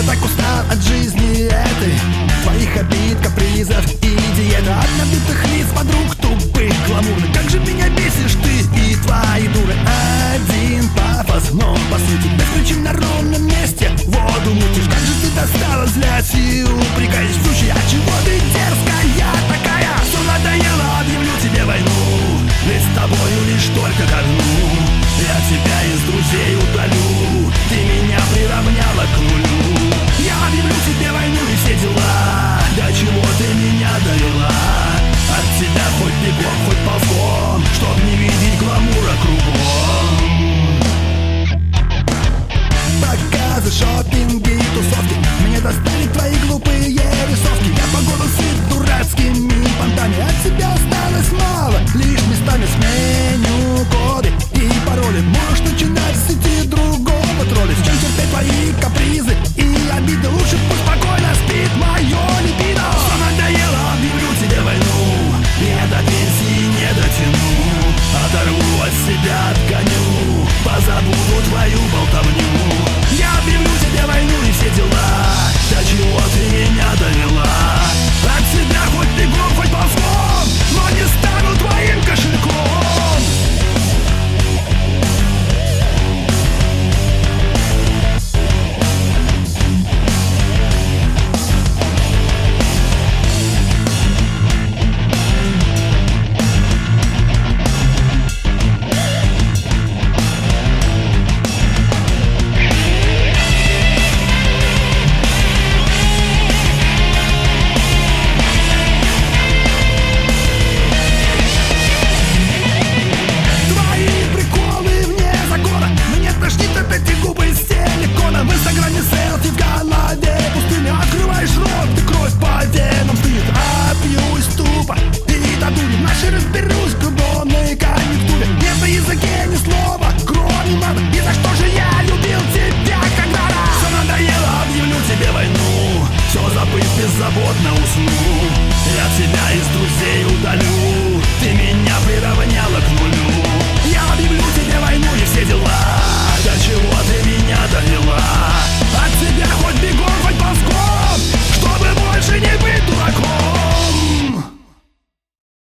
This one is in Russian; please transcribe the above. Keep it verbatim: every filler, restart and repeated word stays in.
Я так устал от жизни этой, твоих обид, капризов и диета, от набитых лиц, подруг тупых, гламурных. Как же меня бесишь ты и твои дуры. Один пафос, но по сути без причин на ровном месте воду мутишь. Как же ты достала, злясь и упрекаешь в случае. А чего ты дерзкая такая? Все надоело, объявлю тебе войну, ведь с тобою лишь только ко дну. Я тебя из друзей удалю, ты меня приравняла к нулю. Я объявлю тебе войну и все дела. До чего ты меня довела? От тебя хоть бегом, хоть ползком, чтоб не видеть гламура кругом. Показы, шопинги и тусовки, меня достали твои глупые рисовки. Я по году сыт дурацкими понтами, от тебя осталось мало, лишь местами сменю коды и пароли. Можешь начинать